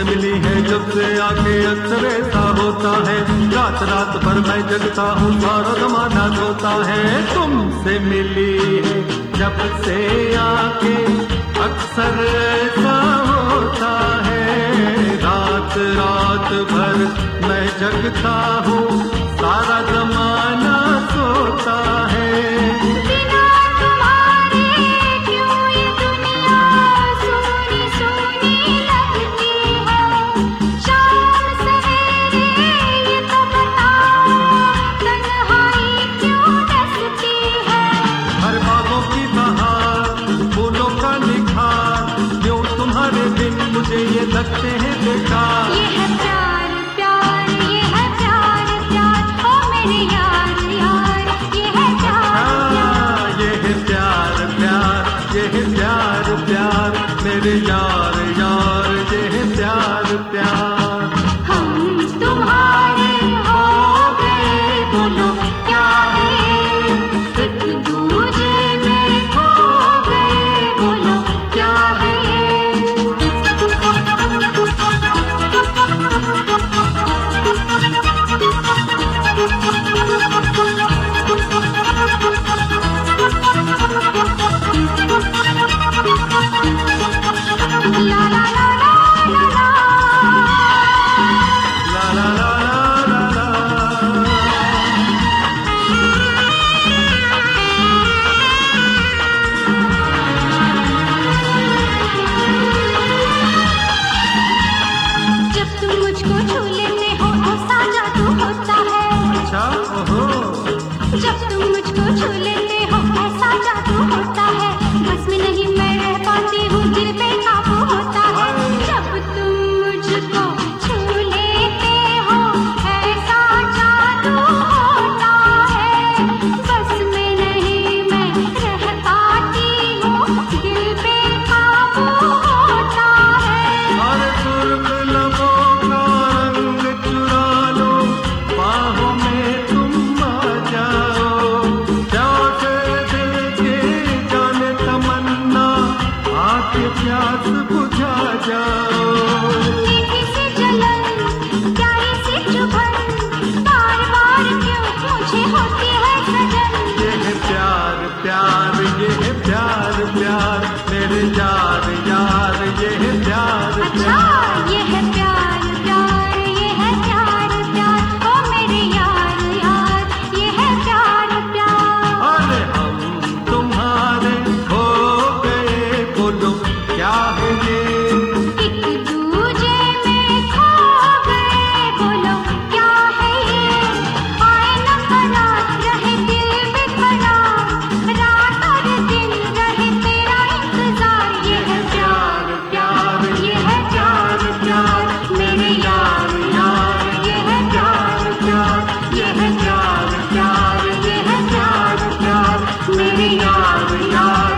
तुमसे मिली है जब से आके अक्सर ऐसा होता है, रात रात भर मैं जगता हूँ सारा जमाना सोता है। तुमसे मिली है जब से आके अक्सर ऐसा होता है, रात रात भर मैं जगता हूँ सारा जमाना सोता है। मुझे ये लगते हैं बेकार। ये है प्यार प्यार, ये है प्यार प्यार, ओ मेरे यार यार, ये है प्यार प्यार। ये है प्यार प्यार, ये है प्यार प्यार, मेरे यार यार, ये है प्यार प्यार। हम तुम्हारे हो गए, बोलो क्या है, एक दूजे में खो गए, बोलो क्या है। जब तुम मुझको छू लेते हो ऐसा जादू होता है, बस में नहीं मैं रह पाती हूँ, दिल पे काबू होता है। जब तुम मुझको छू लेते हो ऐसा जादू होता है, बस में नहीं मैं रह पाती हूँ, दिल पे काबू होता है। हर सुर्ख लबों का रंग चुरा लो, बाहों में तुम आ जाओ, प्यासे दिल के जाने तमन्ना, आके प्यास बुझा जाओ। मीठी सी जलन, प्यारी सी चुभन, बार बार क्यों मुझे होती है सजन। ये है प्यार प्यार, ये है प्यार प्यार, मेरे यार यार, ये है प्यार अच्छा प्यार। ये है प्यार प्यार, ये है प्यार प्यार, ओ मेरे यार यार, ये है प्यार प्यार। अरे हम तुम्हारे हो गए, बोलो क्या है ये। एक दूजे में खो गए, बोलो क्या है ये। आए न खरा रहे दिल बेकरार, रात और दिन रहे तेरा इंतजार। ये है प्यार प्यार, ये है प्यार प्यार, मेरे यार यार, ये है प्यार प्यार, ये है प्यार प्यार, ये है प्यार प्यार, मेरे यार यार।